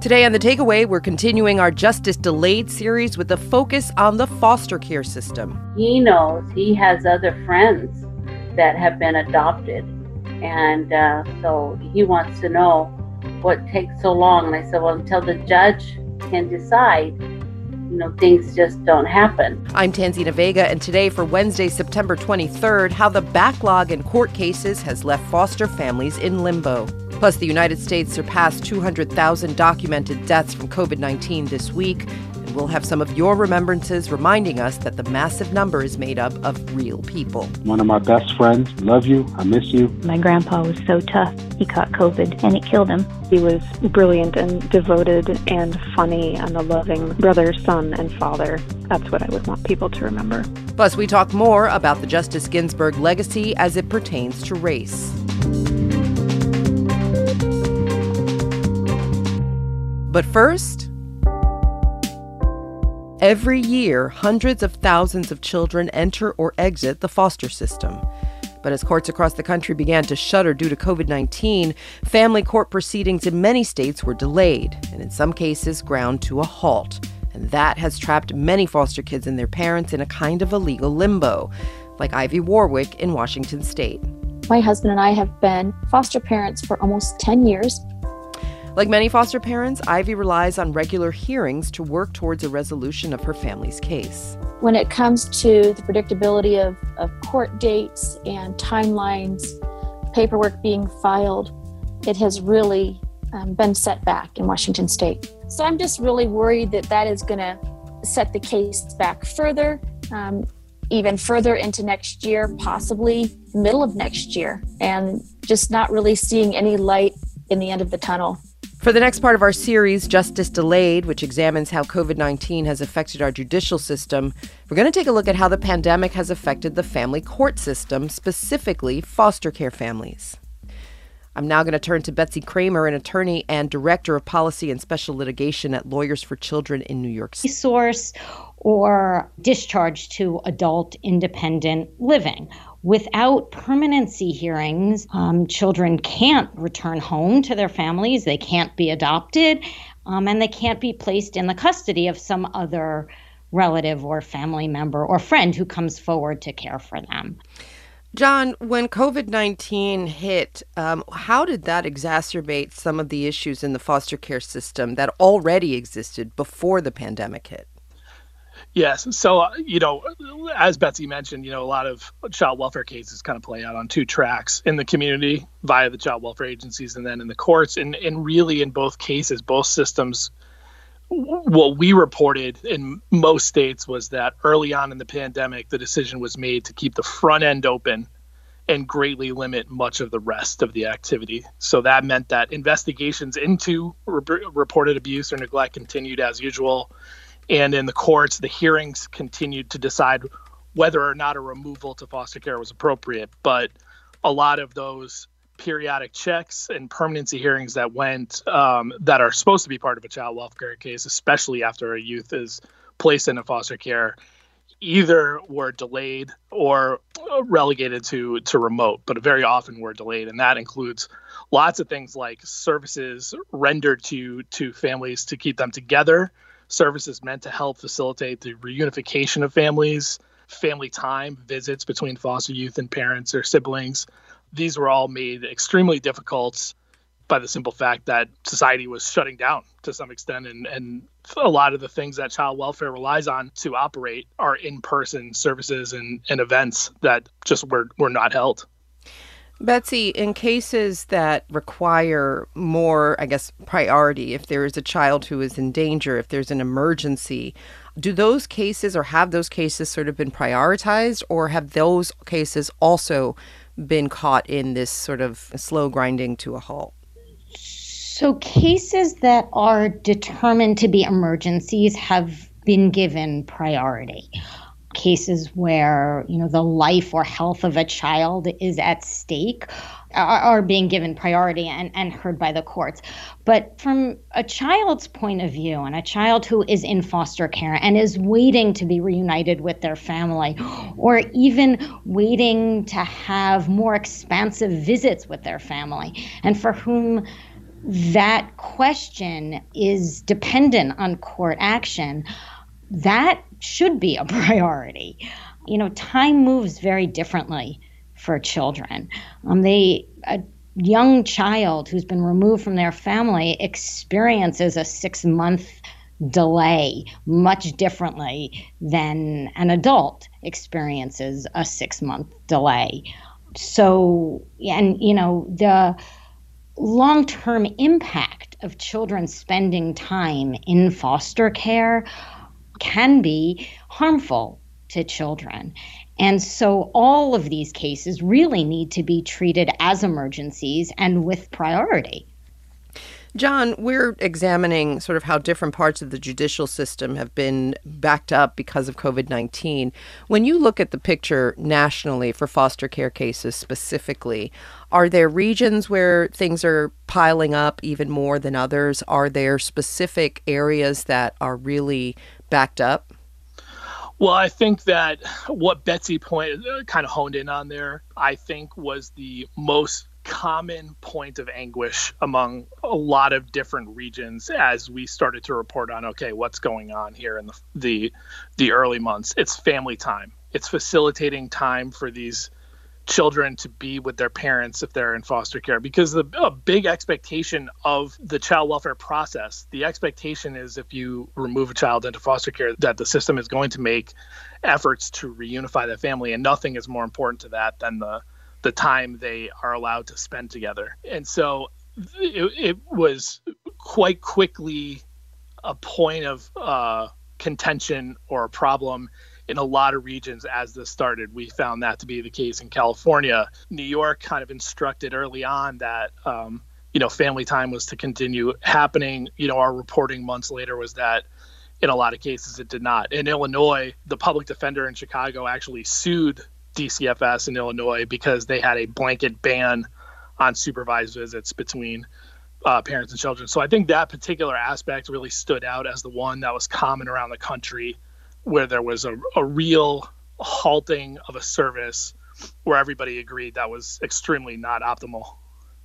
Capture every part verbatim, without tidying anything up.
Today on The Takeaway, we're continuing our Justice Delayed series with a focus on the foster care system. He knows he has other friends that have been adopted, and uh, so he wants to know what takes so long. And I said, well, until the judge can decide, you know, things just don't happen. I'm Tanzina Vega, and today for Wednesday, September twenty-third, how the backlog in court cases has left foster families in limbo. Plus, the United States surpassed two hundred thousand documented deaths from covid nineteen this week, and we'll have some of your remembrances reminding us that the massive number is made up of real people. One of my best friends, love you, I miss you. My grandpa was so tough. He caught COVID and it killed him. He was brilliant and devoted and funny and a loving brother, son, and father. That's what I would want people to remember. Plus, we talk more about the Justice Ginsburg legacy as it pertains to race. But first, every year, hundreds of thousands of children enter or exit the foster system. But as courts across the country began to shutter due to covid nineteen, family court proceedings in many states were delayed, and in some cases ground to a halt. And that has trapped many foster kids and their parents in a kind of a legal limbo, like Ivy Warwick in Washington state. My husband and I have been foster parents for almost ten years. Like many foster parents, Ivy relies on regular hearings to work towards a resolution of her family's case. When it comes to the predictability of, of court dates and timelines, paperwork being filed, it has really um, been set back in Washington state. So I'm just really worried that that is going to set the case back further, um, even further into next year, possibly middle of next year, and just not really seeing any light in the end of the tunnel. For the next part of our series, Justice Delayed, which examines how covid nineteen has affected our judicial system, we're going to take a look at how the pandemic has affected the family court system, specifically foster care families. I'm now going to turn to Betsy Kramer, an attorney and director of policy and special litigation at Lawyers for Children in New York City. Resource or discharge to adult independent living. Without permanency hearings, um, children can't return home to their families, they can't be adopted, um, and they can't be placed in the custody of some other relative or family member or friend who comes forward to care for them. John, when covid nineteen hit, um, how did that exacerbate some of the issues in the foster care system that already existed before the pandemic hit? Yes. So, uh, you know, as Betsy mentioned, you know, a lot of child welfare cases kind of play out on two tracks: in the community via the child welfare agencies and then in the courts. And, and really in both cases, both systems, what we reported in most states was that early on in the pandemic, the decision was made to keep the front end open and greatly limit much of the rest of the activity. So that meant that investigations into re- reported abuse or neglect continued as usual. And in the courts, the hearings continued to decide whether or not a removal to foster care was appropriate. But a lot of those periodic checks and permanency hearings that went, um, that are supposed to be part of a child welfare case, especially after a youth is placed into foster care, either were delayed or relegated to, to remote, but very often were delayed. And that includes lots of things like services rendered to, to families to keep them together, services meant to help facilitate the reunification of families, family time, visits between foster youth and parents or siblings. These were all made extremely difficult by the simple fact that society was shutting down to some extent. And, and a lot of the things that child welfare relies on to operate are in-person services and, and events that just were, were not held. Betsy, in cases that require more, I guess, priority, if there is a child who is in danger, if there's an emergency, do those cases or have those cases sort of been prioritized, or have those cases also been caught in this sort of slow grinding to a halt? So cases that are determined to be emergencies have been given priority. Cases where, you know, the life or health of a child is at stake are, are being given priority and, and heard by the courts. But from a child's point of view, and a child who is in foster care and is waiting to be reunited with their family, or even waiting to have more expansive visits with their family, and for whom that question is dependent on court action, that should be a priority. You know, time moves very differently for children. Um, they a young child who's been removed from their family experiences a six-month delay much differently than an adult experiences a six-month delay. So, and, you know, the long-term impact of children spending time in foster care can be harmful to children. And so all of these cases really need to be treated as emergencies and with priority. John, we're examining sort of how different parts of the judicial system have been backed up because of COVID nineteen. When you look at the picture nationally for foster care cases specifically, are there regions where things are piling up even more than others? Are there specific areas that are really backed up? Well, I think that what Betsy point uh, kind of honed in on there, I think was the most common point of anguish among a lot of different regions as we started to report on, okay, what's going on here in the the, the early months. It's family time. It's facilitating time for these children to be with their parents if they're in foster care, because the a big expectation of the child welfare process, the expectation is if you remove a child into foster care that the system is going to make efforts to reunify the family, and nothing is more important to that than the the time they are allowed to spend together. And so it, it was quite quickly a point of uh, contention or a problem in a lot of regions as this started. We found that to be the case in California. New York kind of instructed early on that, um, you know, family time was to continue happening. You know, our reporting months later was that in a lot of cases it did not. In Illinois, the public defender in Chicago actually sued D C F S in Illinois because they had a blanket ban on supervised visits between uh, parents and children. So I think that particular aspect really stood out as the one that was common around the country, where there was a, a real halting of a service where everybody agreed that was extremely not optimal.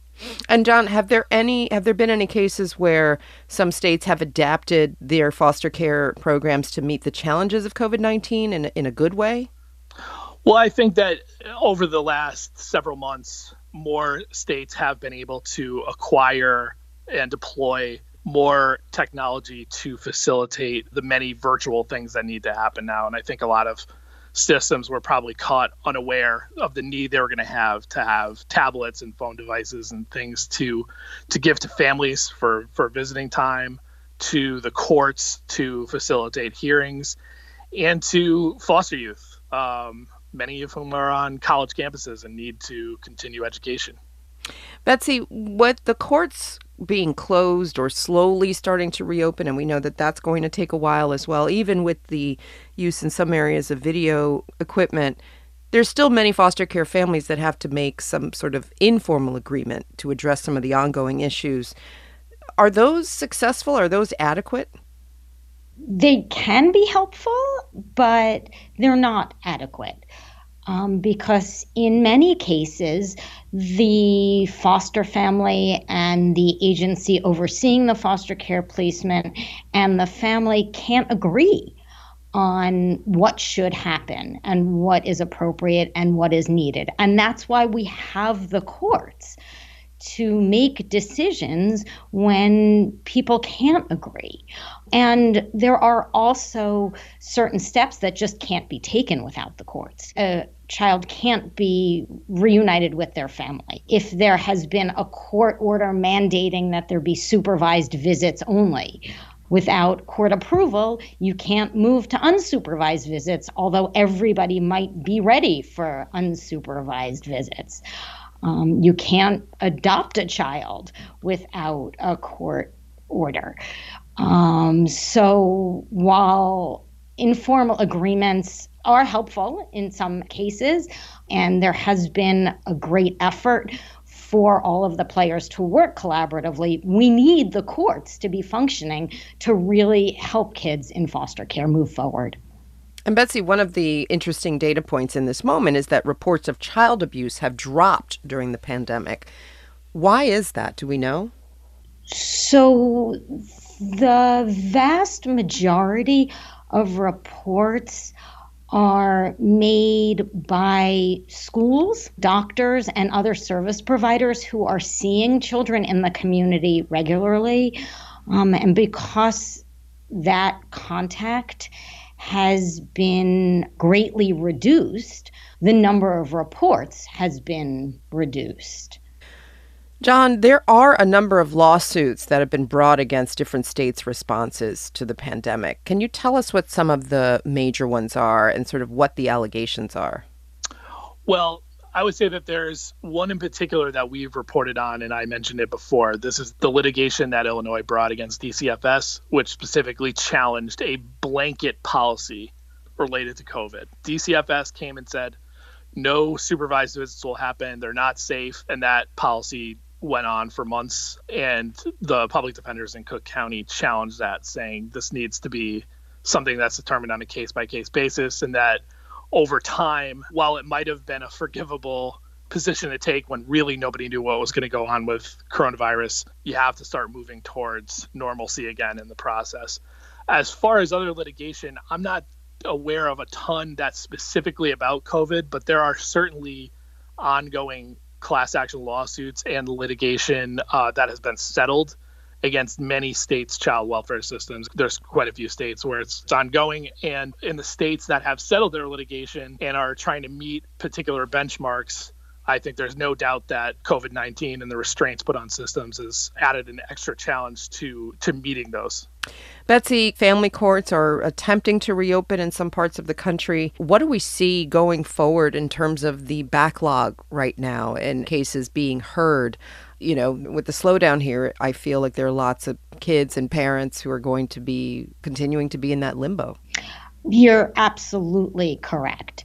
And John, have there any have there been any cases where some states have adapted their foster care programs to meet the challenges of COVID nineteen in in a good way? Well, I think that over the last several months, more states have been able to acquire and deploy more technology to facilitate the many virtual things that need to happen now. And I think a lot of systems were probably caught unaware of the need they were going to have to have tablets and phone devices and things to to give to families for, for visiting time, to the courts to facilitate hearings, and to foster youth, um, many of whom are on college campuses and need to continue education. Betsy, what the courts being closed or slowly starting to reopen, and we know that that's going to take a while as well, even with the use in some areas of video equipment, there's still many foster care families that have to make some sort of informal agreement to address some of the ongoing issues. Are those successful? Are those adequate? They can be helpful, but they're not adequate. Um, because in many cases, the foster family and the agency overseeing the foster care placement and the family can't agree on what should happen and what is appropriate and what is needed. And that's why we have the courts to make decisions when people can't agree. And there are also certain steps that just can't be taken without the courts. A child can't be reunited with their family if there has been a court order mandating that there be supervised visits only. Without court approval, you can't move to unsupervised visits, although everybody might be ready for unsupervised visits. Um, you can't adopt a child without a court order. Um, so while informal agreements are helpful in some cases, and there has been a great effort for all of the players to work collaboratively, we need the courts to be functioning to really help kids in foster care move forward. And Betsy, one of the interesting data points in this moment is that reports of child abuse have dropped during the pandemic. Why is that? Do we know? So the vast majority of reports are made by schools, doctors, and other service providers who are seeing children in the community regularly. Um, and because that contact has been greatly reduced, the number of reports has been reduced. John, there are a number of lawsuits that have been brought against different states' responses to the pandemic. Can you tell us what some of the major ones are and sort of what the allegations are? Well, I would say that there's one in particular that we've reported on, and I mentioned it before. This is the litigation that Illinois brought against D C F S, which specifically challenged a blanket policy related to COVID. D C F S came and said, no supervised visits will happen. They're not safe. And that policy went on for months, and the public defenders in Cook County challenged that, saying this needs to be something that's determined on a case-by-case basis, and that over time, while it might have been a forgivable position to take when really nobody knew what was going to go on with coronavirus, you have to start moving towards normalcy again in the process. As far as other litigation, I'm not aware of a ton that's specifically about COVID, but there are certainly ongoing class action lawsuits and litigation uh, that has been settled against many states' child welfare systems. There's quite a few states where it's, it's ongoing, and in the states that have settled their litigation and are trying to meet particular benchmarks, I think there's no doubt that COVID nineteen and the restraints put on systems has added an extra challenge to to meeting those. Betsy, family courts are attempting to reopen in some parts of the country. What do we see going forward in terms of the backlog right now and cases being heard? You know, with the slowdown here, I feel like there are lots of kids and parents who are going to be continuing to be in that limbo. You're absolutely correct.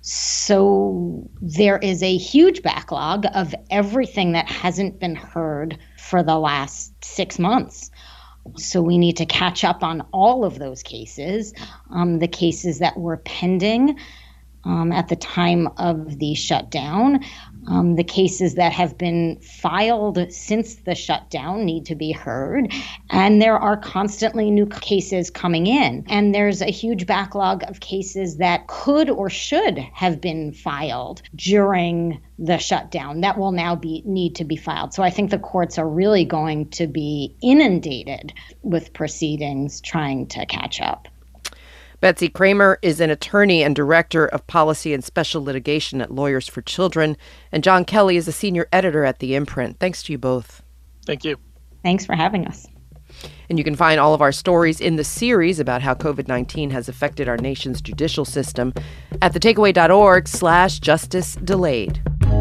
So there is a huge backlog of everything that hasn't been heard for the last six months. So we need to catch up on all of those cases, um, the cases that were pending um, at the time of the shutdown. Um, the cases that have been filed since the shutdown need to be heard. And there are constantly new cases coming in. And there's a huge backlog of cases that could or should have been filed during the shutdown that will now be need to be filed. So I think the courts are really going to be inundated with proceedings trying to catch up. Betsy Kramer is an attorney and director of policy and special litigation at Lawyers for Children. And John Kelly is a senior editor at The Imprint. Thanks to you both. Thank you. Thanks for having us. And you can find all of our stories in the series about how COVID nineteen has affected our nation's judicial system at thetakeaway.org slash justice delayed.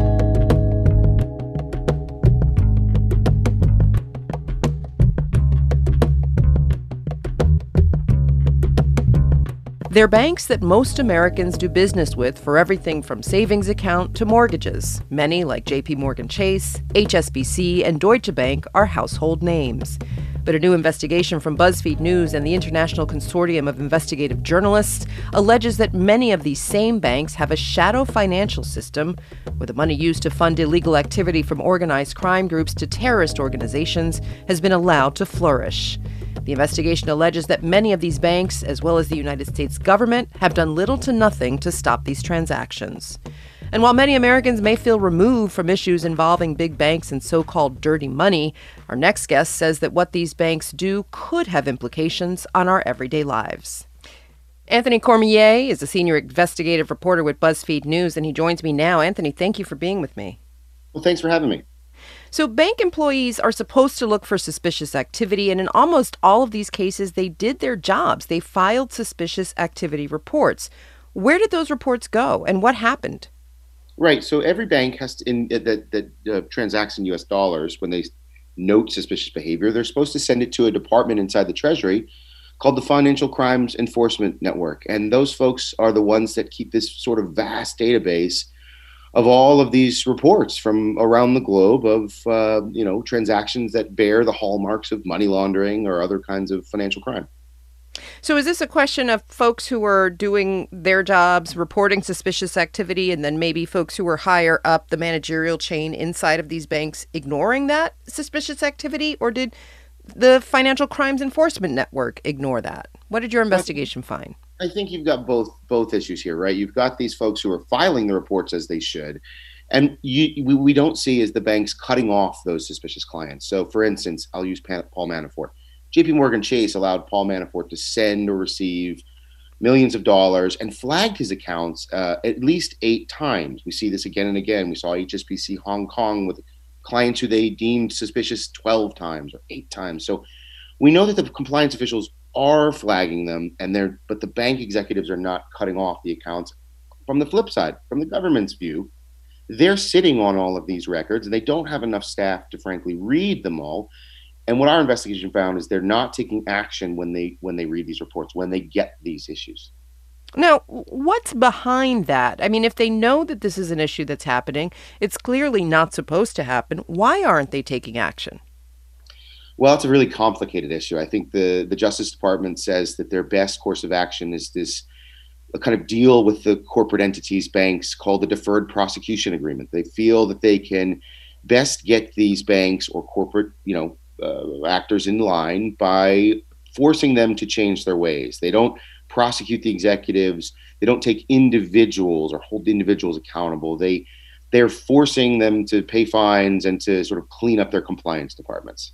They're banks that most Americans do business with for everything from savings account to mortgages. Many, like J P Morgan Chase, H S B C, and Deutsche Bank, are household names. But a new investigation from BuzzFeed News and the International Consortium of Investigative Journalists alleges that many of these same banks have a shadow financial system where the money used to fund illegal activity from organized crime groups to terrorist organizations has been allowed to flourish. The investigation alleges that many of these banks, as well as the United States government, have done little to nothing to stop these transactions. And while many Americans may feel removed from issues involving big banks and so-called dirty money, our next guest says that what these banks do could have implications on our everyday lives. Anthony Cormier is a senior investigative reporter with BuzzFeed News, and he joins me now. Anthony, thank you for being with me. Well, thanks for having me. So bank employees are supposed to look for suspicious activity, and in almost all of these cases, they did their jobs. They filed suspicious activity reports. Where did those reports go, and what happened? Right. So every bank has to, in that that uh, transacts in U S dollars, when they note suspicious behavior, they're supposed to send it to a department inside the Treasury called the Financial Crimes Enforcement Network. And those folks are the ones that keep this sort of vast database of all of these reports from around the globe of, uh, you know, transactions that bear the hallmarks of money laundering or other kinds of financial crime. So is this a question of folks who are doing their jobs, reporting suspicious activity, and then maybe folks who are higher up the managerial chain inside of these banks ignoring that suspicious activity? Or did the Financial Crimes Enforcement Network ignore that? What did your investigation find? I think you've got both both issues here, right? You've got these folks who are filing the reports as they should, and you, we, we don't see is the banks cutting off those suspicious clients. So, for instance, I'll use Pan, Paul Manafort. J P Morgan Chase allowed Paul Manafort to send or receive millions of dollars and flagged his accounts uh, at least eight times. We see this again and again. We saw H S B C Hong Kong with clients who they deemed suspicious twelve times or eight times. So we know that the compliance officials are flagging them, and they're but the bank executives are not cutting off the accounts. From the flip side, from the government's view, they're sitting on all of these records and they don't have enough staff to frankly read them all. And what our investigation found is they're not taking action when they when they read these reports, when they get these issues. Now, what's behind that? I mean, if they know that this is an issue that's happening, it's clearly not supposed to happen. Why aren't they taking action? Well, it's a really complicated issue. I think the, the Justice Department says that their best course of action is this a kind of deal with the corporate entities, banks, called the Deferred Prosecution Agreement. They feel that they can best get these banks or corporate, you know, uh, actors in line by forcing them to change their ways. They don't prosecute the executives. They don't take individuals or hold individuals accountable. They they're forcing them to pay fines and to sort of clean up their compliance departments.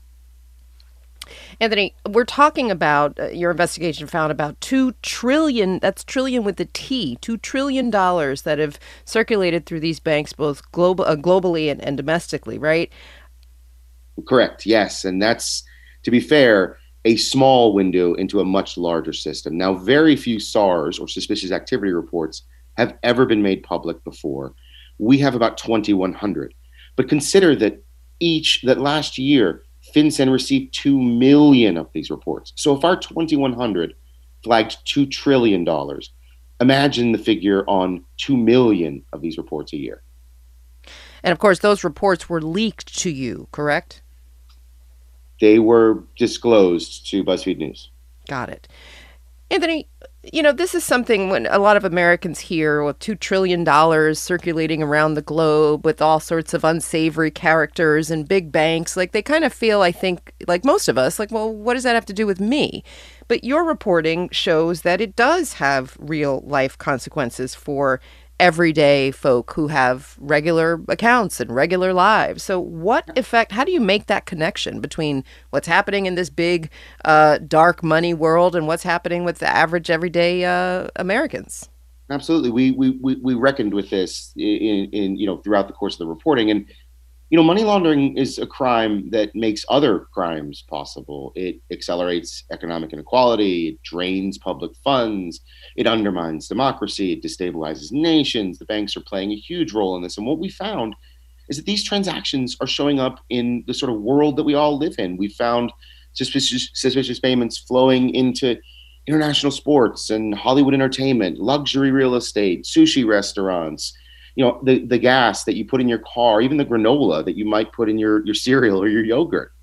Anthony, we're talking about, uh, your investigation found about two trillion, that's trillion with a T, two trillion dollars that have circulated through these banks, both global, uh, globally and, and domestically, right? Correct, yes. And that's, to be fair, a small window into a much larger system. Now, very few S A Rs or suspicious activity reports have ever been made public before. We have about twenty-one hundred. But consider that each, that last year, FinCEN received two million of these reports. So if our twenty-one hundred flagged two trillion dollars, imagine the figure on two million of these reports a year. And of course, those reports were leaked to you, correct? They were disclosed to BuzzFeed News. Got it. Anthony, you know, this is something when a lot of Americans hear with two trillion dollars circulating around the globe with all sorts of unsavory characters and big banks, like they kind of feel, I think, like most of us, like, well, what does that have to do with me? But your reporting shows that it does have real life consequences for everyday folk who have regular accounts and regular lives. So what effect, how do you make that connection between what's happening in this big, uh, dark money world and what's happening with the average everyday uh, Americans? Absolutely. We, we, we, we reckoned with this in, in, you know, throughout the course of the reporting. And, you know, money laundering is a crime that makes other crimes possible. It accelerates economic inequality. It drains public funds. It undermines democracy. It destabilizes nations. The banks are playing a huge role in this. And what we found is that these transactions are showing up in the sort of world that we all live in. We found suspicious, suspicious payments flowing into international sports and Hollywood entertainment, luxury real estate, sushi restaurants, you know, the, the gas that you put in your car, even the granola that you might put in your, your cereal or your yogurt.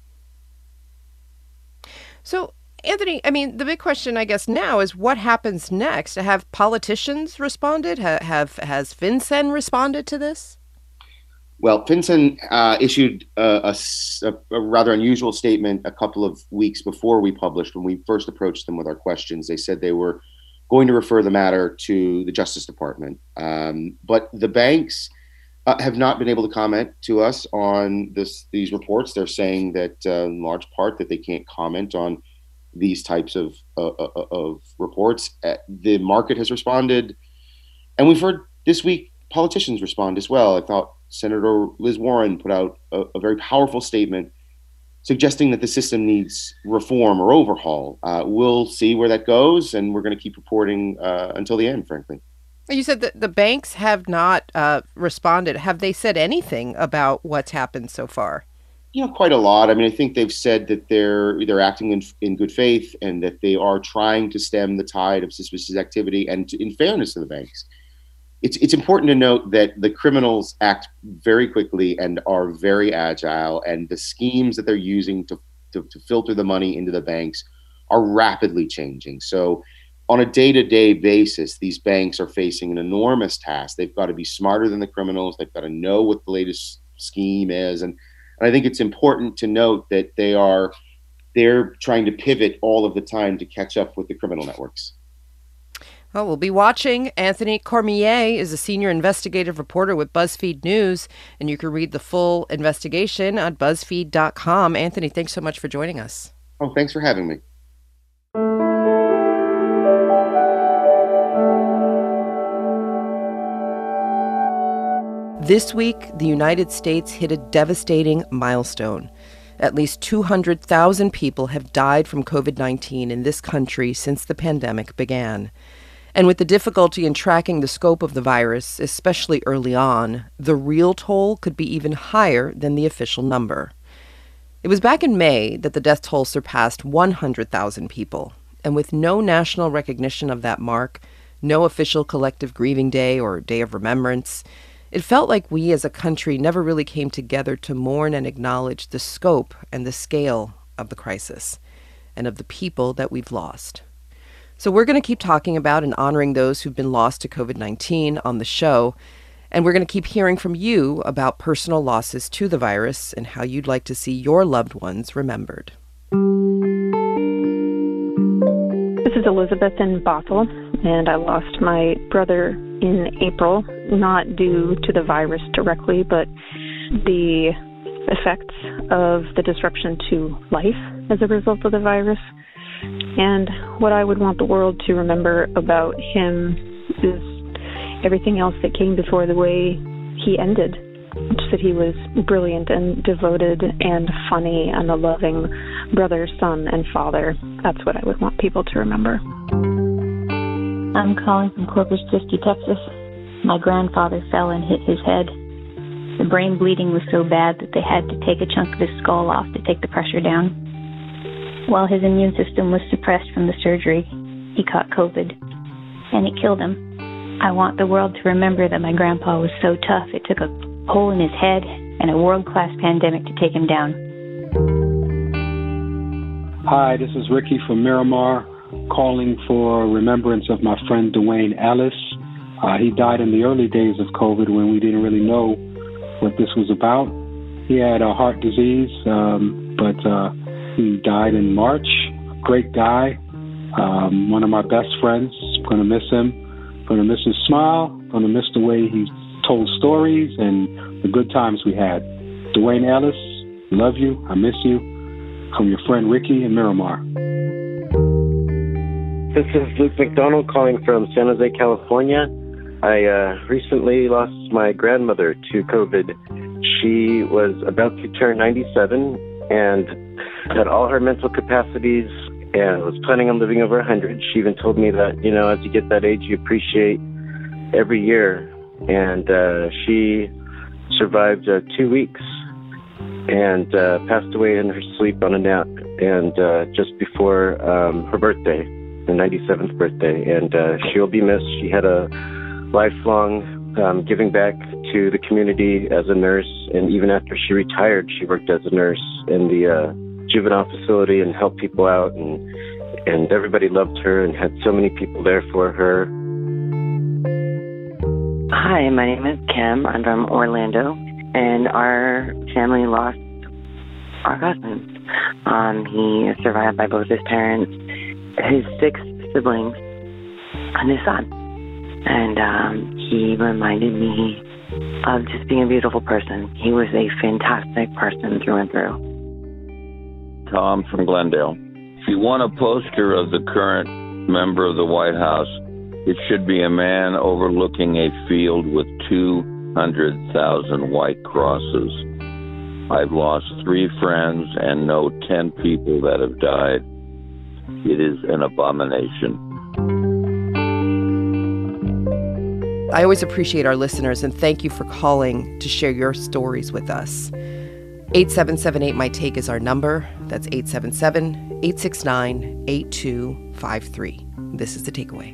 So, Anthony, I mean, the big question, I guess, now is what happens next? Have politicians responded? Ha- have Has FinCEN responded to this? Well, FinCEN uh, issued a, a, a rather unusual statement a couple of weeks before we published. When we first approached them with our questions, they said they were going to refer the matter to the Justice Department. Um, but the banks uh, have not been able to comment to us on this, these reports. They're saying that uh, in large part that they can't comment on these types of, uh, of reports. Uh, the market has responded. And we've heard this week politicians respond as well. I thought Senator Liz Warren put out a, a very powerful statement suggesting that the system needs reform or overhaul. Uh, we'll see where that goes, and we're going to keep reporting uh, until the end, frankly. You said that the banks have not uh, responded. Have they said anything about what's happened so far? You know, quite a lot. I mean, I think they've said that they're they're acting in, in good faith and that they are trying to stem the tide of suspicious activity. And to, in fairness to the banks, it's it's important to note that the criminals act very quickly and are very agile, and the schemes that they're using to, to, to filter the money into the banks are rapidly changing. So on a day-to-day basis, these banks are facing an enormous task. They've got to be smarter than the criminals. They've got to know what the latest scheme is. And, and I think it's important to note that they are they're trying to pivot all of the time to catch up with the criminal networks. Well, we'll be watching. Anthony Cormier is a senior investigative reporter with BuzzFeed News, and you can read the full investigation on buzzfeed dot com. Anthony, thanks so much for joining us. Oh, thanks for having me. This week, the United States hit a devastating milestone. At least two hundred thousand people have died from covid nineteen in this country since the pandemic began. And with the difficulty in tracking the scope of the virus, especially early on, the real toll could be even higher than the official number. It was back in May that the death toll surpassed one hundred thousand people. And with no national recognition of that mark, no official collective grieving day or day of remembrance, it felt like we as a country never really came together to mourn and acknowledge the scope and the scale of the crisis and of the people that we've lost. So we're going to keep talking about and honoring those who've been lost to covid nineteen on the show. And we're going to keep hearing from you about personal losses to the virus and how you'd like to see your loved ones remembered. This is Elizabeth in Bothell, and I lost my brother in April, not due to the virus directly, but the effects of the disruption to life as a result of the virus. And what I would want the world to remember about him is everything else that came before the way he ended. Just that he was brilliant and devoted and funny and a loving brother, son, and father. That's what I would want people to remember. I'm calling from Corpus Christi, Texas. My grandfather fell and hit his head. The brain bleeding was so bad that they had to take a chunk of his skull off to take the pressure down. While his immune system was suppressed from the surgery, he caught COVID, and it killed him. I want the world to remember that my grandpa was so tough it took a hole in his head and a world-class pandemic to take him down. Hi, this is Ricky from Miramar, calling for remembrance of my friend Dwayne Ellis. Uh, he died in the early days of COVID when we didn't really know what this was about. He had a heart disease, um, but uh, he died in March. Great guy, um, one of my best friends. Going to miss him. Going to miss his smile. Going to miss the way he told stories and the good times we had. Dwayne Ellis, love you. I miss you. From your friend Ricky in Miramar. This is Luke McDonald calling from San Jose, California. I uh, recently lost my grandmother to COVID. She was about to turn ninety-seven and had all her mental capacities and was planning on living over one hundred. She even told me that, you know, as you get that age, you appreciate every year. And uh, she survived uh, two weeks and uh, passed away in her sleep on a nap, and uh, just before um, her birthday, her ninety-seventh birthday. And uh, she'll be missed. She had a lifelong um, giving back to the community as a nurse, and even after she retired, she worked as a nurse in the uh, juvenile facility and helped people out, and and everybody loved her and had so many people there for her. Hi, my name is Kim. I'm from Orlando, and our family lost our cousin. Um, he is survived by both his parents, his six siblings, and his son. And um, he reminded me of just being a beautiful person. He was a fantastic person through and through. Tom from Glendale. If you want a poster of the current member of the White House, it should be a man overlooking a field with two hundred thousand white crosses. I've lost three friends and know ten people that have died. It is an abomination. I always appreciate our listeners, and thank you for calling to share your stories with us. eight seven seven eight, M Y T A K E is our number. That's eight seven seven, eight six nine, eight two five three. This is The Takeaway.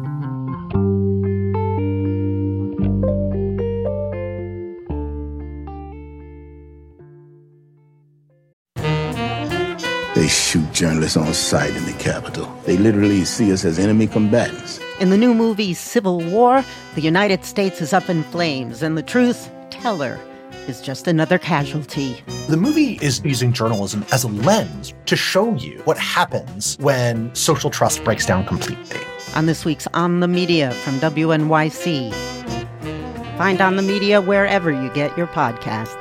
They shoot journalists on sight in the Capitol. They literally see us as enemy combatants. In the new movie Civil War, the United States is up in flames, and the truth, tell her, is just another casualty. The movie is using journalism as a lens to show you what happens when social trust breaks down completely. On this week's On the Media from W N Y C. Find On the Media wherever you get your podcasts.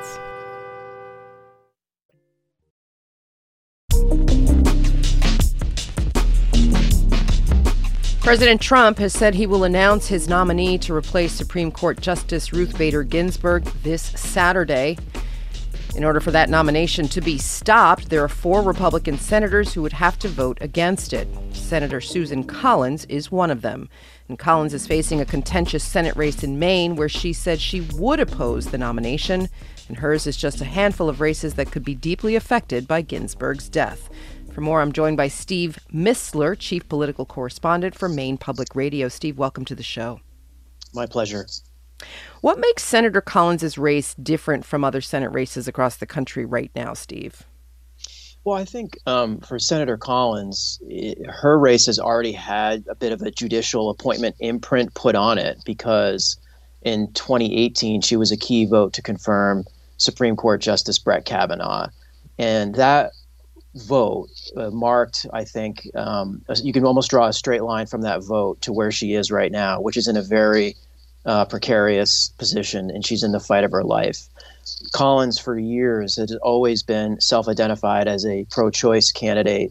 President Trump has said he will announce his nominee to replace Supreme Court Justice Ruth Bader Ginsburg this Saturday. In order for that nomination to be stopped, there are four Republican senators who would have to vote against it. Senator Susan Collins is one of them. And Collins is facing a contentious Senate race in Maine where she said she would oppose the nomination, and hers is just a handful of races that could be deeply affected by Ginsburg's death. For more, I'm joined by Steve Mistler, Chief Political Correspondent for Maine Public Radio. Steve, welcome to the show. My pleasure. What makes Senator Collins' race different from other Senate races across the country right now, Steve? Well, I think um, for Senator Collins, it, her race has already had a bit of a judicial appointment imprint put on it because in twenty eighteen, she was a key vote to confirm Supreme Court Justice Brett Kavanaugh. And that vote uh, marked, I think, um, you can almost draw a straight line from that vote to where she is right now, which is in a very uh, precarious position, and she's in the fight of her life. Collins, for years, has always been self-identified as a pro-choice candidate,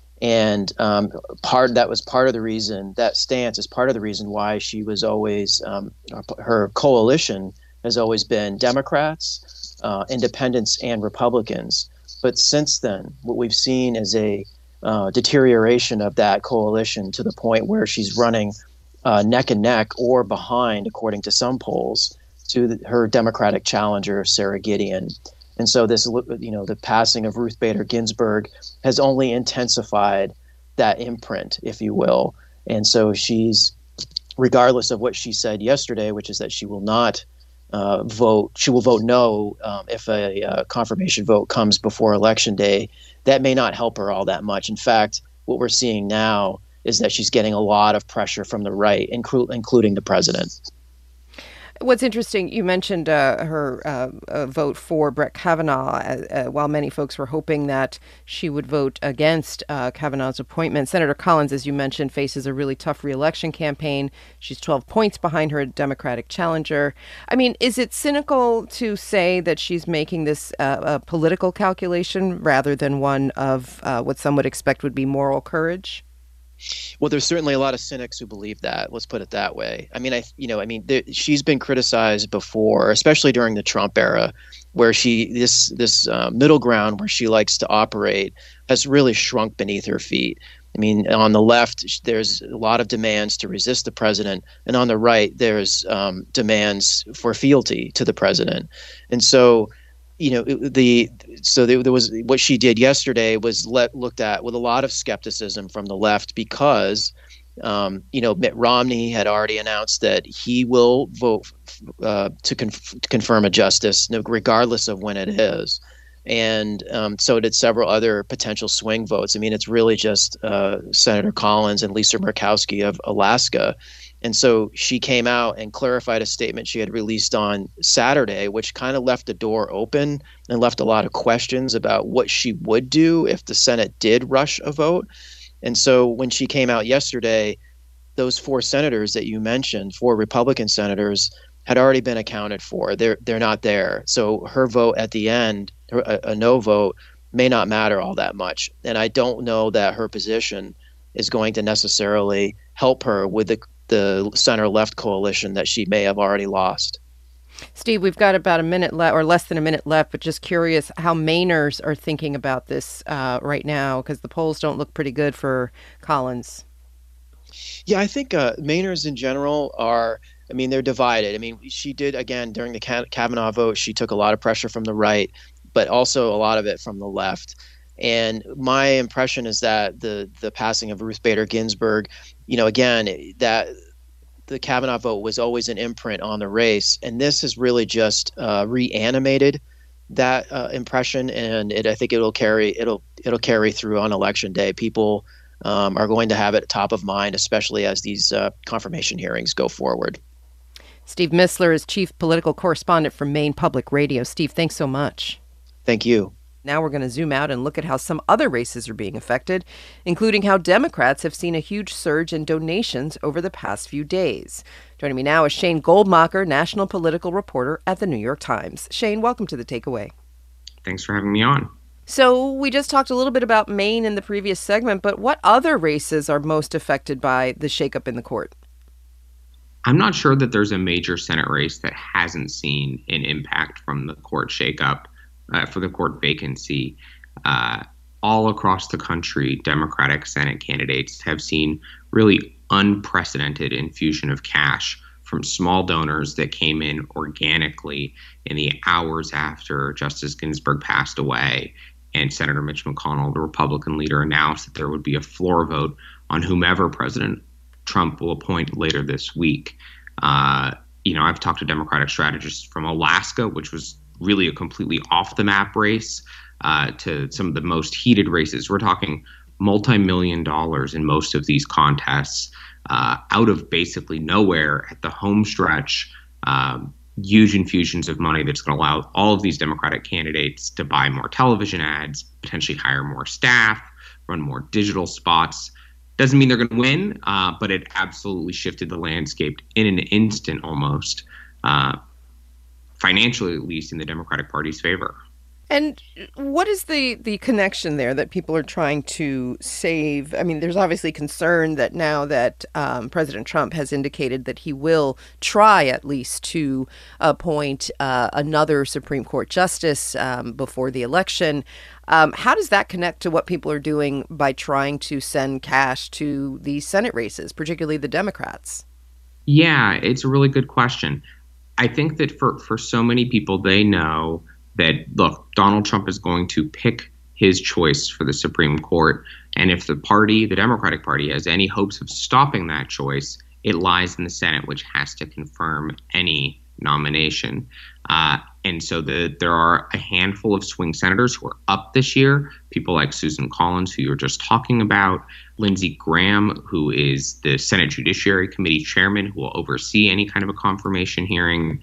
and um, part that was part of the reason, that stance is part of the reason why she was always, um, her coalition has always been Democrats, uh, independents, and Republicans. But since then, what we've seen is a uh, deterioration of that coalition to the point where she's running uh, neck and neck or behind, according to some polls, to the, her Democratic challenger, Sarah Gideon. And so this, you know, the passing of Ruth Bader Ginsburg has only intensified that imprint, if you will. And so she's, regardless of what she said yesterday, which is that she will not Uh, vote, she will vote no um, if a uh, confirmation vote comes before Election Day. That may not help her all that much. In fact, what we're seeing now is that she's getting a lot of pressure from the right, inclu- including the president. What's interesting, you mentioned uh, her uh, uh, vote for Brett Kavanaugh, uh, uh, while many folks were hoping that she would vote against uh, Kavanaugh's appointment. Senator Collins, as you mentioned, faces a really tough reelection campaign. She's twelve points behind her Democratic challenger. I mean, is it cynical to say that she's making this uh, a political calculation rather than one of uh, what some would expect would be moral courage? Well, there's certainly a lot of cynics who believe that. Let's put it that way. I mean, I, you know, I mean, there, she's been criticized before, especially during the Trump era, where she this this uh, middle ground where she likes to operate has really shrunk beneath her feet. I mean, on the left, there's a lot of demands to resist the president, and on the right, there's um, demands for fealty to the president, and so. You know, the so there, there was what she did yesterday was let, looked at with a lot of skepticism from the left because, um, you know, Mitt Romney had already announced that he will vote uh, to, conf- to confirm a justice, regardless of when it is. And um, so did several other potential swing votes. I mean, it's really just uh, Senator Collins and Lisa Murkowski of Alaska. And so she came out and clarified a statement she had released on Saturday, which kind of left the door open and left a lot of questions about what she would do if the Senate did rush a vote. And so when she came out yesterday, those four senators that you mentioned, four Republican senators, had already been accounted for. They're they're not there. So her vote at the end, her, a, a no vote, may not matter all that much. And I don't know that her position is going to necessarily help her with the the center-left coalition that she may have already lost. Steve, we've got about a minute left, or less than a minute left, but just curious how Mainers are thinking about this uh, right now, because the polls don't look pretty good for Collins. Yeah, I think uh, Mainers in general are, I mean, they're divided. I mean, she did, again, during the Kavanaugh vote, she took a lot of pressure from the right, but also a lot of it from the left. And my impression is that the the passing of Ruth Bader Ginsburg, you know, again, that the Kavanaugh vote was always an imprint on the race. And this has really just uh, reanimated that uh, impression. And it, I think it'll carry it'll it'll carry through on Election Day. People um, are going to have it top of mind, especially as these uh, confirmation hearings go forward. Steve Mistler is chief political correspondent for Maine Public Radio. Steve, thanks so much. Thank you. Now we're going to zoom out and look at how some other races are being affected, including how Democrats have seen a huge surge in donations over the past few days. Joining me now is Shane Goldmacher, national political reporter at the New York Times. Shane, welcome to The Takeaway. Thanks for having me on. So we just talked a little bit about Maine in the previous segment, but what other races are most affected by the shakeup in the court? I'm not sure that there's a major Senate race that hasn't seen an impact from the court shakeup. Uh, for the court vacancy. Uh, all across the country, Democratic Senate candidates have seen really unprecedented infusion of cash from small donors that came in organically in the hours after Justice Ginsburg passed away. And Senator Mitch McConnell, the Republican leader, announced that there would be a floor vote on whomever President Trump will appoint later this week. Uh, you know, I've talked to Democratic strategists from Alaska, which was really a completely off the map race, uh, to some of the most heated races. We're talking multi-million dollars in most of these contests, uh, out of basically nowhere at the home stretch, um, huge infusions of money that's going to allow all of these Democratic candidates to buy more television ads, potentially hire more staff, run more digital spots. Doesn't mean they're going to win, uh, but it absolutely shifted the landscape in an instant almost. Uh, financially, at least, in the Democratic Party's favor. And what is the, the connection there that people are trying to save? I mean, there's obviously concern that now that um, President Trump has indicated that he will try at least to appoint uh, another Supreme Court justice um, before the election. Um, how does that connect to what people are doing by trying to send cash to the Senate races, particularly the Democrats? Yeah, it's a really good question. I think that for, for so many people, they know that, look, Donald Trump is going to pick his choice for the Supreme Court. And if the party, the Democratic Party, has any hopes of stopping that choice, it lies in the Senate, which has to confirm any nomination. Uh, and so the, there are a handful of swing senators who are up this year, people like Susan Collins, who you were just talking about, Lindsey Graham, who is the Senate Judiciary Committee chairman, who will oversee any kind of a confirmation hearing.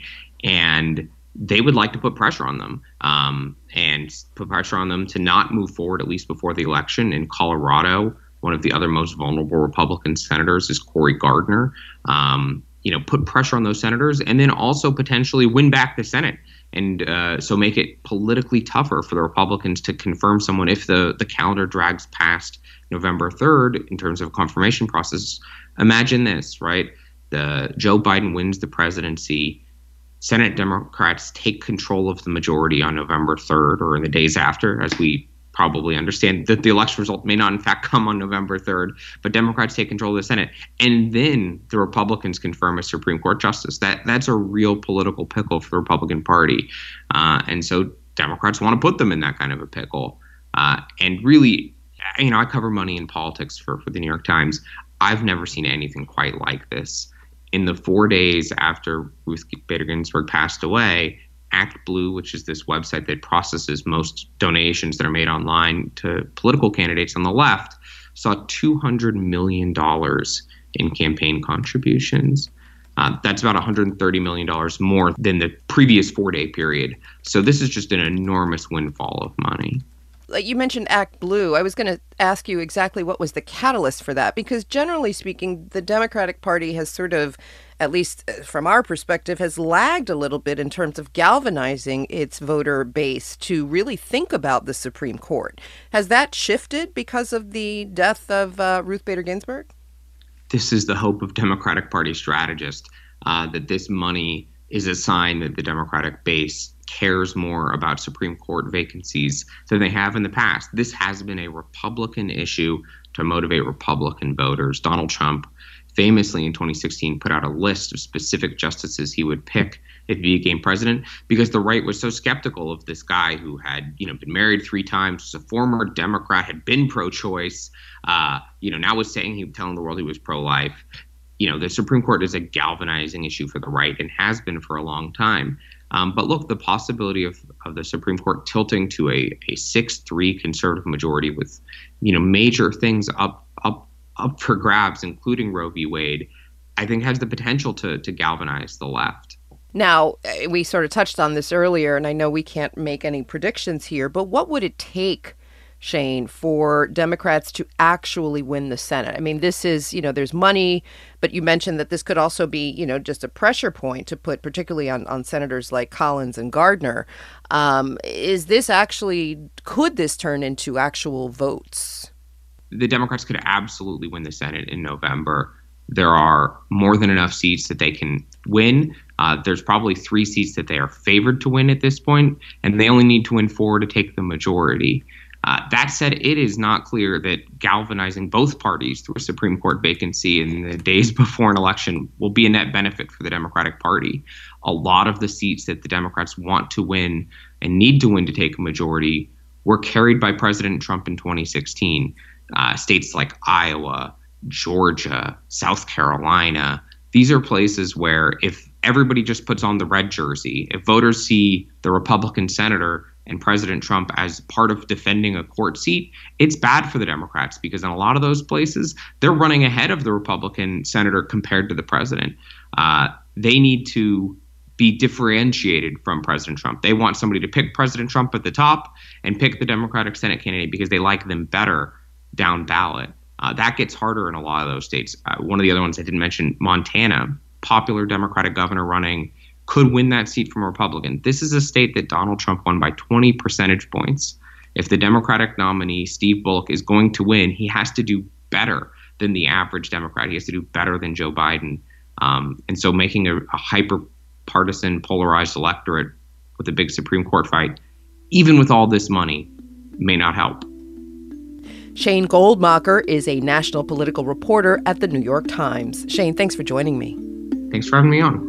And they would like to put pressure on them um, and put pressure on them to not move forward, at least before the election. In Colorado, one of the other most vulnerable Republican senators is Cory Gardner. Um, you know, put pressure on those senators and then also potentially win back the Senate. And uh, so make it politically tougher for the Republicans to confirm someone if the, the calendar drags past November third in terms of confirmation process. Imagine this, right? The Joe Biden wins the presidency. Senate Democrats take control of the majority on November third or in the days after, as we probably understand that the election result may not in fact come on November third, but Democrats take control of the Senate. And then the Republicans confirm a Supreme Court justice. That That's a real political pickle for the Republican Party. Uh, and so Democrats want to put them in that kind of a pickle. Uh, and really, you know, I cover money and politics for, for the New York Times. I've never seen anything quite like this. In the four days after Ruth Bader Ginsburg passed away, ActBlue, which is this website that processes most donations that are made online to political candidates on the left, saw two hundred million dollars in campaign contributions. Uh, that's about one hundred thirty million dollars more than the previous four-day period. So this is just an enormous windfall of money. Like you mentioned ActBlue, I was going to ask you exactly what was the catalyst for that, because generally speaking, the Democratic Party has sort of, at least from our perspective, has lagged a little bit in terms of galvanizing its voter base to really think about the Supreme Court. Has that shifted because of the death of uh, Ruth Bader Ginsburg? This is the hope of Democratic Party strategists, uh, that this money is a sign that the Democratic base cares more about Supreme Court vacancies than they have in the past. This has been a Republican issue to motivate Republican voters. Donald Trump famously in twenty sixteen put out a list of specific justices he would pick if he became president, because the right was so skeptical of this guy who had, you know, been married three times, was a former Democrat, had been pro-choice, uh, you know, now was saying he was telling the world he was pro-life. You know, the Supreme Court is a galvanizing issue for the right and has been for a long time. Um, but look, the possibility of, of the Supreme Court tilting to a, a six three conservative majority with, you know, major things up up up for grabs, including Roe v. Wade, I think has the potential to to galvanize the left. Now, we sort of touched on this earlier, and I know we can't make any predictions here, but what would it take, Shane, for Democrats to actually win the Senate? I mean, this is, you know, there's money, but you mentioned that this could also be, you know, just a pressure point to put particularly on, on senators like Collins and Gardner. Um, is this actually, could this turn into actual votes? The Democrats could absolutely win the Senate in November. There are more than enough seats that they can win. Uh, there's probably three seats that they are favored to win at this point, and they only need to win four to take the majority. Uh, that said, it is not clear that galvanizing both parties through a Supreme Court vacancy in the days before an election will be a net benefit for the Democratic Party. A lot of the seats that the Democrats want to win and need to win to take a majority were carried by President Trump in twenty sixteen. Uh, states like Iowa, Georgia, South Carolina. These are places where if everybody just puts on the red jersey, if voters see the Republican senator and President Trump as part of defending a court seat, it's bad for the Democrats because in a lot of those places, they're running ahead of the Republican senator compared to the president. Uh, they need to be differentiated from President Trump. They want somebody to pick President Trump at the top and pick the Democratic Senate candidate because they like them better down ballot. Uh, that gets harder in a lot of those states. Uh, one of the other ones I didn't mention, Montana, popular Democratic governor running, could win that seat from a Republican. This is a state that Donald Trump won by twenty percentage points. If the Democratic nominee, Steve Bullock, is going to win, he has to do better than the average Democrat. He has to do better than Joe Biden. Um, and so making a, a hyper-partisan, polarized electorate with a big Supreme Court fight, even with all this money, may not help. Shane Goldmacher is a national political reporter at the New York Times. Shane, thanks for joining me. Thanks for having me on.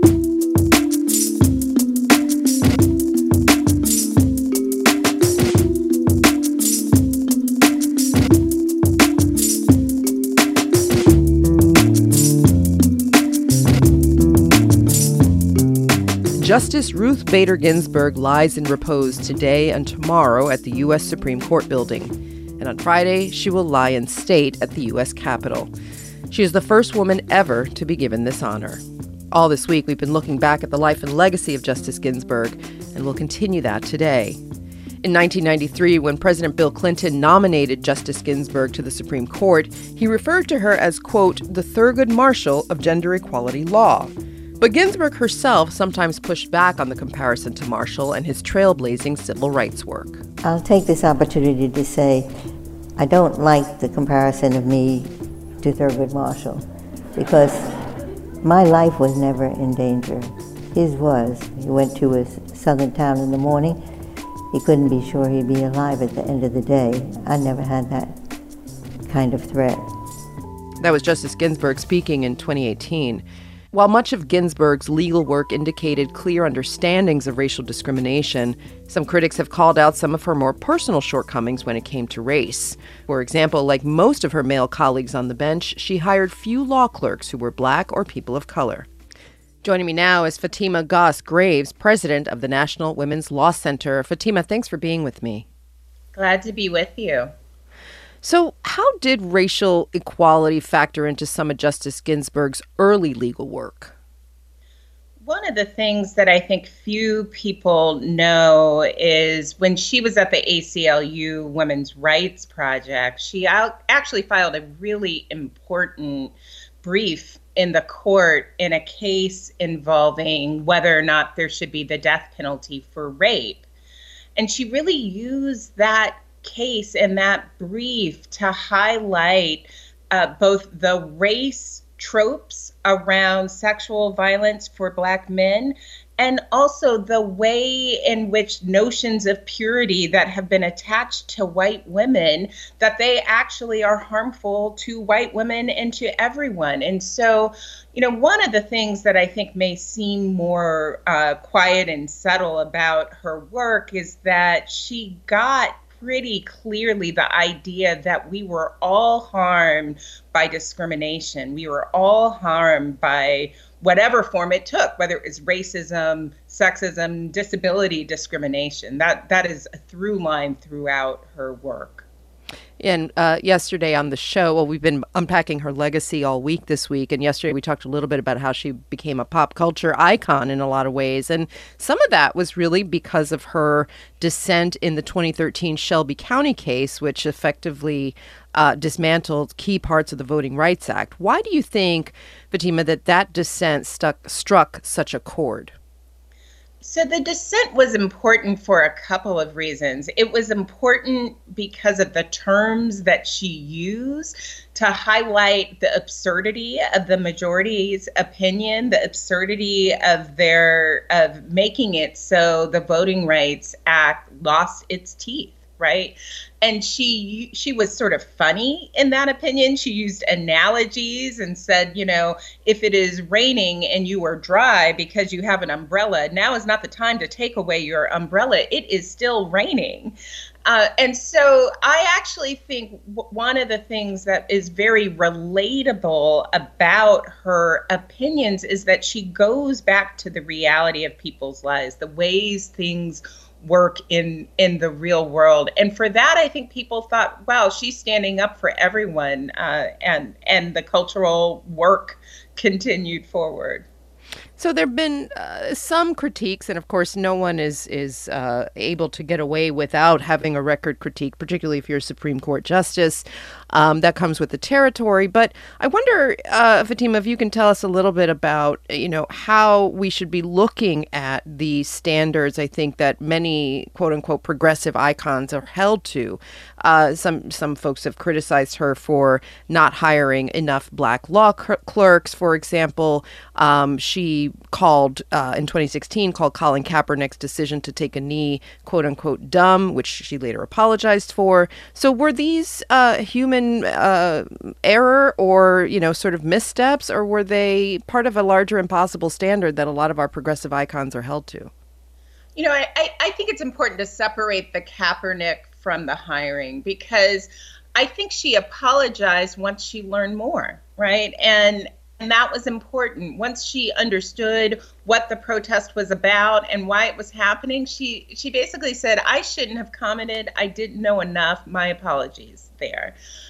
Justice Ruth Bader Ginsburg lies in repose today and tomorrow at the U S Supreme Court building. And on Friday, she will lie in state at the U S Capitol. She is the first woman ever to be given this honor. All this week, we've been looking back at the life and legacy of Justice Ginsburg, and we'll continue that today. In nineteen ninety-three, when President Bill Clinton nominated Justice Ginsburg to the Supreme Court, he referred to her as, quote, the Thurgood Marshall of gender equality law. But Ginsburg herself sometimes pushed back on the comparison to Marshall and his trailblazing civil rights work. I'll take this opportunity to say I don't like the comparison of me to Thurgood Marshall because my life was never in danger. His was. He went to a southern town in the morning. He couldn't be sure he'd be alive at the end of the day. I never had that kind of threat. That was Justice Ginsburg speaking in twenty eighteen. While much of Ginsburg's legal work indicated clear understandings of racial discrimination, some critics have called out some of her more personal shortcomings when it came to race. For example, like most of her male colleagues on the bench, she hired few law clerks who were black or people of color. Joining me now is Fatima Goss Graves, president of the National Women's Law Center. Fatima, thanks for being with me. Glad to be with you. So how did racial equality factor into some of Justice Ginsburg's early legal work? One of the things that I think few people know is when she was at the A C L U Women's Rights Project, she out actually filed a really important brief in the court in a case involving whether or not there should be the death penalty for rape. And she really used that case and that brief to highlight uh, both the race tropes around sexual violence for Black men and also the way in which notions of purity that have been attached to white women, that they actually are harmful to white women and to everyone. And so, you know, one of the things that I think may seem more uh, quiet and subtle about her work is that she got pretty clearly the idea that we were all harmed by discrimination. We were all harmed by whatever form it took, whether it was racism, sexism, disability discrimination. That that is a through line throughout her work. And uh, yesterday on the show, well, we've been unpacking her legacy all week this week. And yesterday we talked a little bit about how she became a pop culture icon in a lot of ways. And some of that was really because of her dissent in the twenty thirteen Shelby County case, which effectively uh, dismantled key parts of the Voting Rights Act. Why do you think, Fatima, that that dissent stuck, struck such a chord? So the dissent was important for a couple of reasons. It was important because of the terms that she used to highlight the absurdity of the majority's opinion, the absurdity of their of making it so the Voting Rights Act lost its teeth. Right. And she she was sort of funny in that opinion. She used analogies and said, you know, if it is raining and you are dry because you have an umbrella, now is not the time to take away your umbrella. It is still raining. Uh, and so I actually think w- one of the things that is very relatable about her opinions is that she goes back to the reality of people's lives, the ways things work in in the real world. And for that, I think people thought, wow, she's standing up for everyone, uh, and and the cultural work continued forward. So there have been uh, some critiques, and of course, no one is is uh, able to get away without having a record critique, particularly if you're a Supreme Court justice. Um, that comes with the territory. But I wonder, uh, Fatima, if you can tell us a little bit about, you know, how we should be looking at the standards, I think, that many, quote unquote, progressive icons are held to. Uh, some some folks have criticized her for not hiring enough black law cl- clerks, for example. Um, she called, uh, in twenty sixteen, called Colin Kaepernick's decision to take a knee, quote unquote, dumb, which she later apologized for. So were these uh, human uh, error or, you know, sort of missteps, or were they part of a larger impossible standard that a lot of our progressive icons are held to? You know, I, I think it's important to separate the Kaepernick from the hiring, because I think she apologized once she learned more, right? And And that was important. Once she understood what the protest was about and why it was happening, she she basically said, I shouldn't have commented. I didn't know enough. My apologies there.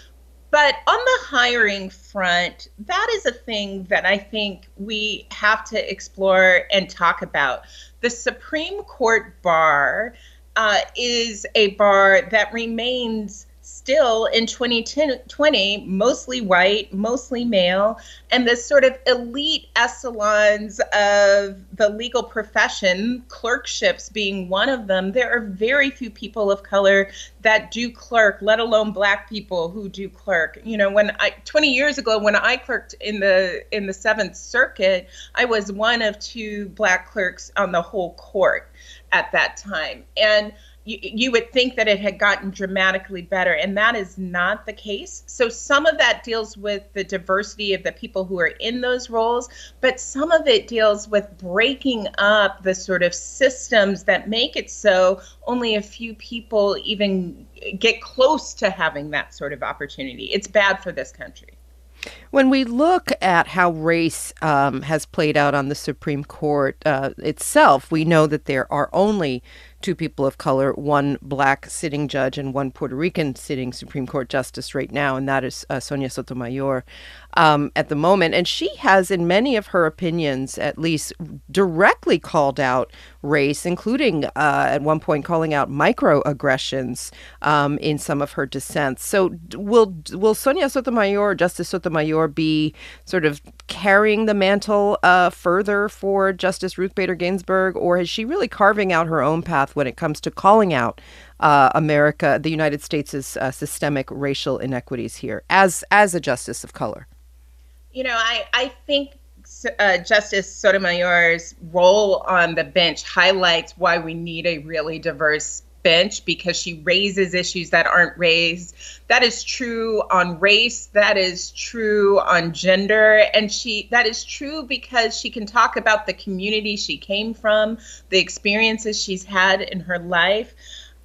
But on the hiring front, that is a thing that I think we have to explore and talk about. The Supreme Court bar uh, is a bar that remains still in twenty twenty, mostly white, mostly male, and the sort of elite echelons of the legal profession, clerkships being one of them, there are very few people of color that do clerk, let alone black people who do clerk. You know, when I twenty years ago, when I clerked in the in the Seventh Circuit, I was one of two black clerks on the whole court at that time. And You, you would think that it had gotten dramatically better, and that is not the case. So some of that deals with the diversity of the people who are in those roles, but some of it deals with breaking up the sort of systems that make it so only a few people even get close to having that sort of opportunity. It's bad for this country. When we look at how race um, has played out on the Supreme Court uh, itself, we know that there are only two people of color, one black sitting judge and one Puerto Rican sitting Supreme Court justice right now, and that is uh, Sonia Sotomayor um, at the moment. And she has, in many of her opinions, at least directly called out race, including uh, at one point calling out microaggressions um, in some of her dissents. So will will Sonia Sotomayor, Justice Sotomayor, be sort of carrying the mantle uh, further for Justice Ruth Bader Ginsburg, or is she really carving out her own path when it comes to calling out uh, America, the United States' uh, systemic racial inequities here as as a justice of color? You know, I, I think uh, Justice Sotomayor's role on the bench highlights why we need a really diverse bench, because she raises issues that aren't raised. That is true on race. That is true on gender. And she that is true because she can talk about the community she came from, the experiences she's had in her life.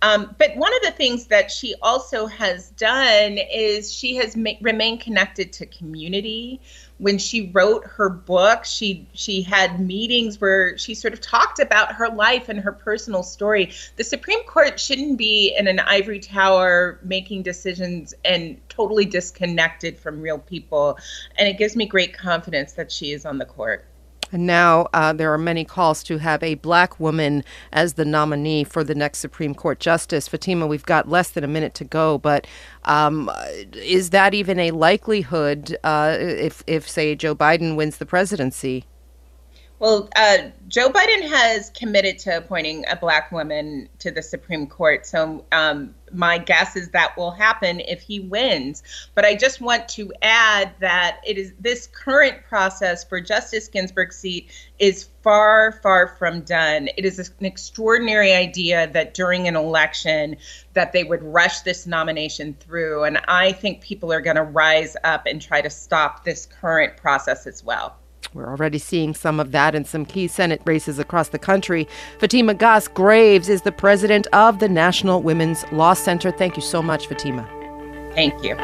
Um, but one of the things that she also has done is she has ma- remained connected to community. When she wrote her book, she she had meetings where she sort of talked about her life and her personal story. The Supreme Court shouldn't be in an ivory tower making decisions and totally disconnected from real people. And it gives me great confidence that she is on the court. And now uh, there are many calls to have a black woman as the nominee for the next Supreme Court justice. Fatima, we've got less than a minute to go, but um, is that even a likelihood uh, if, if, say, Joe Biden wins the presidency? Well, uh, Joe Biden has committed to appointing a black woman to the Supreme Court. So um, my guess is that will happen if he wins. But I just want to add that it is this current process for Justice Ginsburg's seat is far, far from done. It is an extraordinary idea that during an election that they would rush this nomination through. And I think people are going to rise up and try to stop this current process as well. We're already seeing some of that in some key Senate races across the country. Fatima Goss Graves is the president of the National Women's Law Center. Thank you so much, Fatima. Thank you.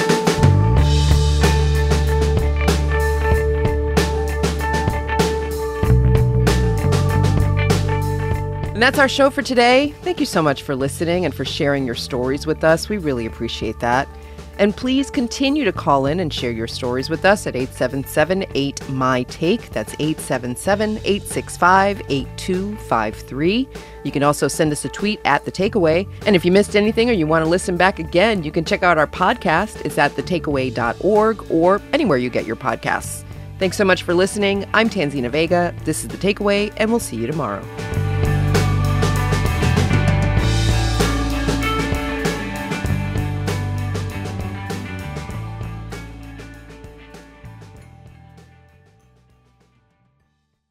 And that's our show for today. Thank you so much for listening and for sharing your stories with us. We really appreciate that. And please continue to call in and share your stories with us at eight seven seven, eight, M Y, TAKE. That's eight seven seven, eight six five, eight two five three. You can also send us a tweet at The Takeaway. And if you missed anything or you want to listen back again, you can check out our podcast. It's at the takeaway dot org or anywhere you get your podcasts. Thanks so much for listening. I'm Tanzina Vega. This is The Takeaway, and we'll see you tomorrow.